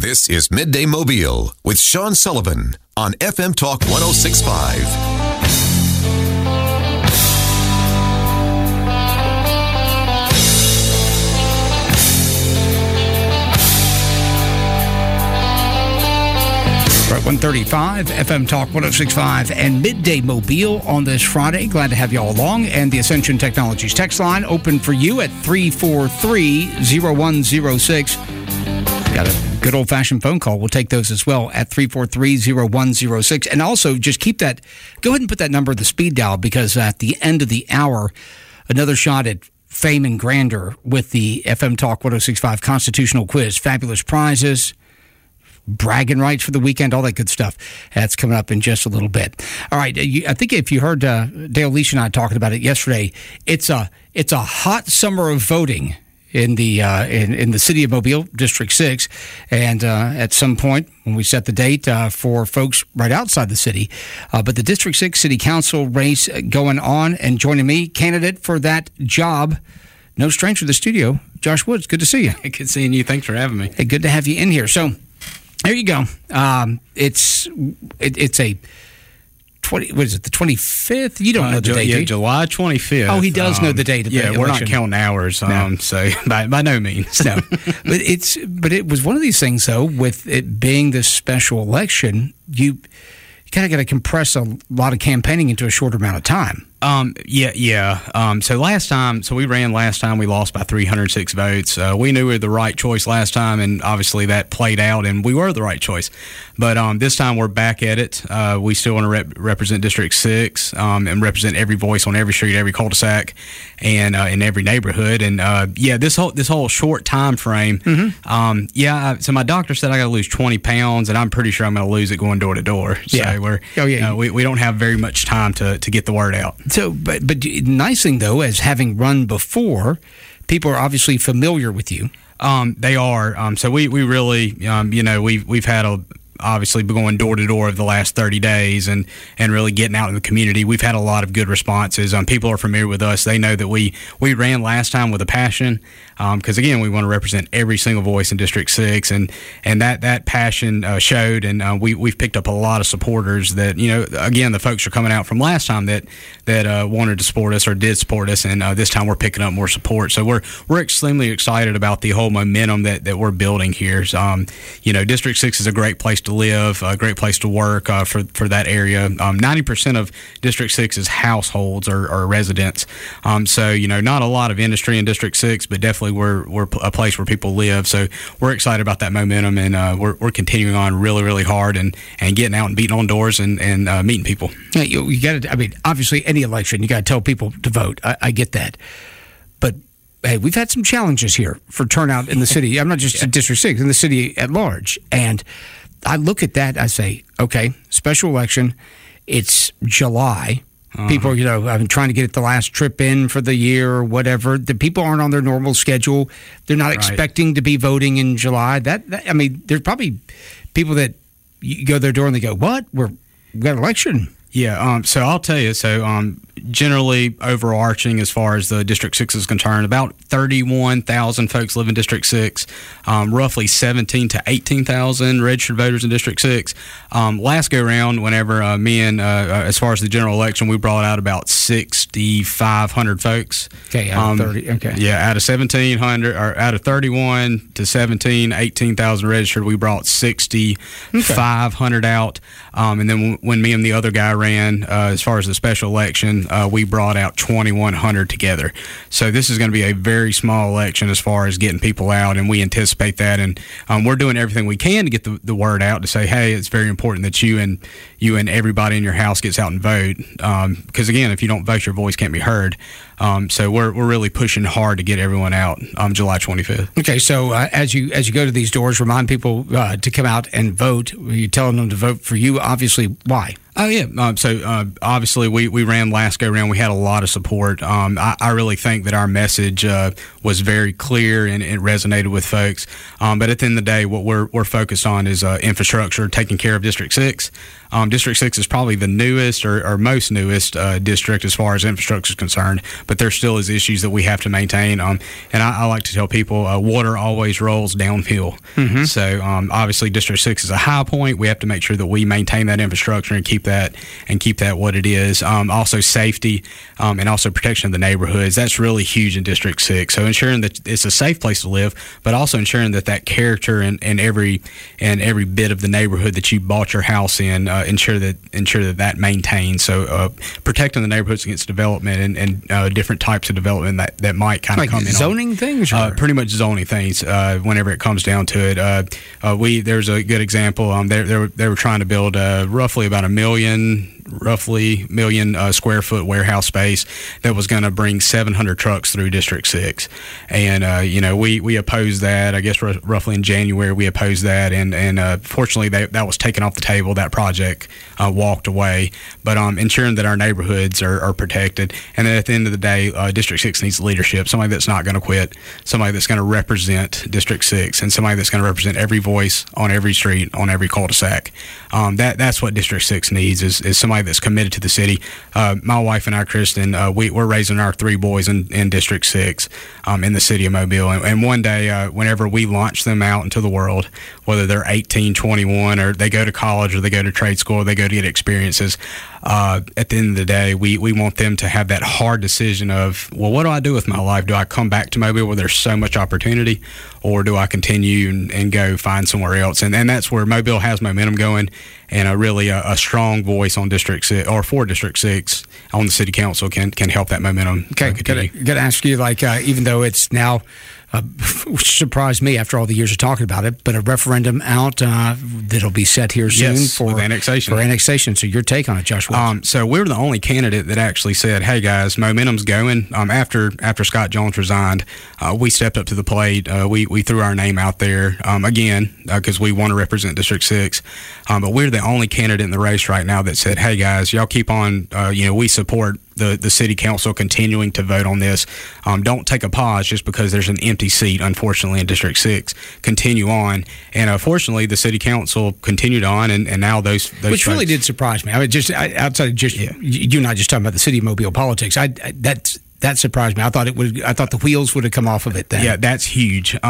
This is Midday Mobile with Sean Sullivan on FM Talk 106.5. Right, 135, FM Talk 106.5, and Midday Mobile on this Friday. Glad to have you all along. And the Ascension Technologies text line open for you at 343-0106. Got a good old-fashioned phone call. We'll take those as well at 343-0106. And also, just keep that, go ahead and put that number at the speed dial, because at the end of the hour, another shot at fame and grandeur with the FM Talk 106.5 Constitutional Quiz. Fabulous prizes, bragging rights for the weekend, all that good stuff. That's coming up in just a little bit. All right, I think if you heard Dale Leach and I talking about it yesterday, it's a hot summer of voting in the in the city of Mobile, District 6, and at some point when we set the date for folks right outside the city, but the District 6 City Council race going on, and joining me, candidate for that job, no stranger to the studio, Josh Woods. Good to see you. Good seeing you. Thanks for having me. Hey, good to have you in here. So there you go. It's a 20. What is it? The 25th? You don't know the date. Yeah, July 25th. Oh, he does know the date of the election. We're not counting hours. No. So by no means. No, but it was one of these things though. With it being this special election, you kind of got to compress a lot of campaigning into a shorter amount of time. So we ran last time, we lost by 306 votes. We knew we were the right choice last time, and obviously that played out, and we were the right choice. But this time we're back at it. We still want to represent District 6 and represent every voice on every street, every cul-de-sac, and in every neighborhood. And this whole short time frame. Mm-hmm. So my doctor said I got to lose 20 pounds, and I'm pretty sure I'm going to lose it going door to door. So we don't have very much time to get the word out. So, but nice thing though, as having run before, people are obviously familiar with you. They are. So we really, we've had obviously been going door to door over the last 30 days and really getting out in the community. We've had a lot of good responses. People are familiar with us. They know that we ran last time with a passion, because again, we want to represent every single voice in District 6, and that passion showed, and we've picked up a lot of supporters that, again, the folks are coming out from last time that wanted to support us or did support us, and this time we're picking up more support. So we're extremely excited about the whole momentum that we're building here. District 6 is a great place to live, a great place to work for that area. 90% of District 6's households are residents. Not a lot of industry in District 6, but definitely we're a place where people live. So we're excited about that momentum, and we're continuing on really, really hard and getting out and beating on doors and meeting people. Yeah, you got to. I mean, obviously, any election you got to tell people to vote. I get that, but hey, we've had some challenges here for turnout in the city. I'm not just in District 6, in the city at large, and I look at that, I say, okay, special election, it's July. People, I've been trying to get the last trip in for the year or whatever. The people aren't on their normal schedule. They're not expecting to be voting in July. There's probably people that you go to their door and they go, what? We've got an election. Yeah, so I'll tell you, generally overarching as far as the District 6 is concerned, about 31,000 folks live in District 6, roughly 17 to 18,000 registered voters in District 6. Last go-round, whenever as far as the general election, we brought out about 6,500 folks. Okay, out of 30, okay. Yeah, out of 1,700, or out of 31 to 17, 18,000 registered, we brought 6,500 out. And then when me and the other guy ran, as far as the special election, we brought out 2,100 together. So this is going to be a very small election as far as getting people out, and we anticipate that. And we're doing everything we can to get the word out to say, hey, it's very important that you and everybody in your house gets out and vote. Because again, if you don't vote, your voice can't be heard. So we're really pushing hard to get everyone out July 25th. Okay, so as you go to these doors, remind people to come out and vote. You're telling them to vote for you. Obviously, why? Oh, yeah. Obviously, we ran last go-round. We had a lot of support. I really think that our message was very clear and it resonated with folks. But at the end of the day, what we're focused on is infrastructure, taking care of District 6. District 6 is probably the newest or most newest district as far as infrastructure is concerned, but there still is issues that we have to maintain. And I like to tell people water always rolls downhill. Mm-hmm. So obviously District 6 is a high point. We have to make sure that we maintain that infrastructure and keep that what it is. Also safety and also protection of the neighborhoods. That's really huge in District 6. So ensuring that it's a safe place to live, but also ensuring that character in every bit of the neighborhood that you bought your house in, ensure that maintains. So protecting the neighborhoods against development and different types of development that might kind of come in. Zoning things? Pretty much zoning things whenever it comes down to it. There's a good example. They were trying to build roughly about a million square foot warehouse space that was going to bring 700 trucks through District 6. And, we opposed that. I guess roughly in January we opposed that. And fortunately that was taken off the table. That project walked away. But ensuring that our neighborhoods are protected. And then at the end of the day, District 6 needs leadership, somebody that's not going to quit, somebody that's going to represent District 6, and somebody that's going to represent every voice on every street, on every cul-de-sac. That's what District 6 needs is somebody that's committed to the city. My wife and I, Kristen, we're raising our 3 boys in District 6 in the city of Mobile. And one day, whenever we launch them out into the world, whether they're 18, 21, or they go to college or they go to trade school, or they go to get experiences, at the end of the day, we want them to have that hard decision of, well, what do I do with my life? Do I come back to Mobile where there's so much opportunity, or do I continue and go find somewhere else? And that's where Mobile has momentum going, and really a strong voice on District 6 or for District 6 on the city council can help that momentum. Okay, got to ask you, even though it's now, which surprised me after all the years of talking about it, but a referendum out that'll be set here soon for annexation. So your take on it, Josh Woods. So we're the only candidate that actually said, hey guys, momentum's going. After Scott Jones resigned, we stepped up to the plate. We threw our name out there again because we want to represent District 6. But we're the only candidate in the race right now that said, hey guys, y'all keep on, we support the city council continuing to vote on this. Don't take a pause just because there's an empty seat, unfortunately, in District 6. Continue on. And fortunately, the city council continued on, and now those which votes really did surprise me. I mean, outside of just you and I just talking about the city of Mobile politics, that surprised me. I thought the wheels would have come off of it then. Yeah, that's huge.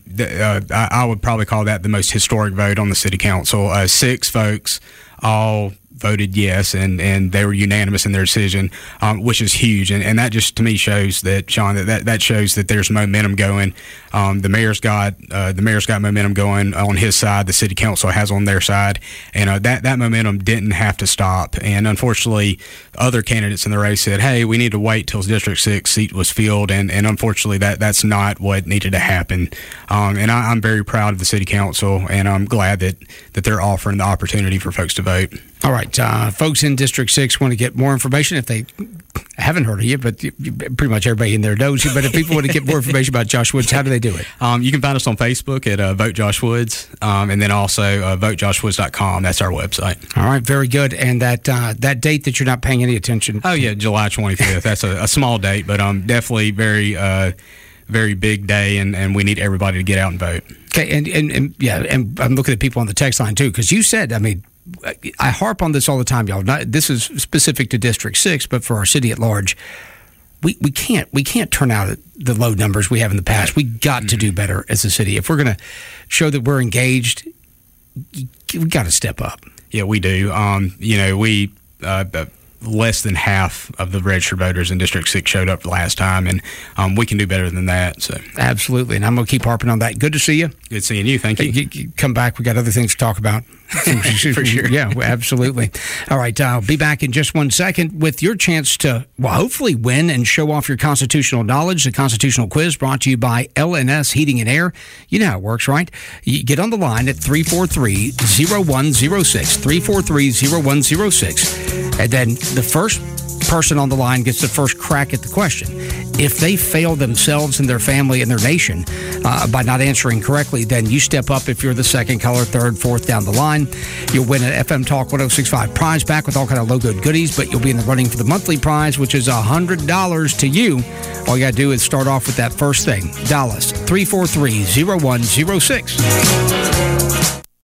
I would probably call that the most historic vote on the city council. 6 folks all voted yes, and they were unanimous in their decision, which is huge. And that just, to me, shows that, Sean, that shows that there's momentum going. The mayor's got momentum going on his side. The city council has on their side, and that momentum didn't have to stop. And unfortunately, other candidates in the race said, "Hey, we need to wait till District 6 seat was filled," and unfortunately, that's not what needed to happen. And I'm very proud of the city council, and I'm glad that they're offering the opportunity for folks to vote. All right, folks in District 6 want to get more information if they haven't heard of you, but pretty much everybody in there knows you. But if people want to get more information about Josh Woods, how do they do it? You can find us on Facebook at Vote Josh Woods, and then also votejoshwoods.com. That's our website. All right, very good. And that date that you're not paying any attention to? Oh, yeah, July 25th. That's a small date, but definitely very big day, and we need everybody to get out and vote. Okay, and I'm looking at people on the text line, too, because you said, I harp on this all the time, y'all. This is specific to District 6, but for our city at large, we can't turn out the low numbers we have in the past. We got to do better as a city. If we're going to show that we're engaged, we got to step up. Yeah, we do. We less than half of the registered voters in District 6 showed up last time, and we can do better than that. So absolutely, and I'm going to keep harping on that. Good to see you. Good seeing you. Thank you. Come back. We got other things to talk about. For sure. Yeah, absolutely. All right, I'll be back in just 1 second with your chance to, hopefully win and show off your constitutional knowledge. The Constitutional Quiz brought to you by LNS Heating and Air. You know how it works, right? You get on the line at 343-0106, 343-0106, and then the first person on the line gets the first crack at the question. If they fail themselves and their family and their nation by not answering correctly, then you step up. If you're the second caller, third, fourth down the line, you'll win an FM Talk 1065 prize pack with all kind of low-good goodies, but you'll be in the running for the monthly prize, which is $100 to you. All you got to do is start off with that first thing. Dial us, 343-0106.